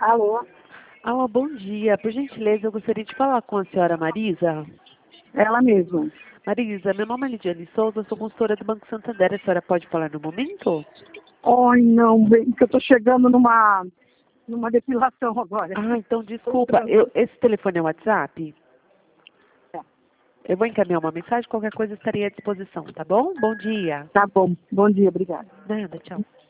Alô? Alô, bom dia. Por gentileza, eu gostaria de falar com a senhora Marisa. Ela mesma. Marisa, meu nome é Lidiane Souza, sou consultora do Banco Santander. A senhora pode falar no momento? Ai, não, bem, que eu tô chegando numa depilação agora. Ah, então desculpa. Esse telefone é o WhatsApp? É. Eu vou encaminhar uma mensagem, qualquer coisa estaria à disposição, tá bom? Bom dia. Tá bom. Bom dia, obrigada. Nada, tchau.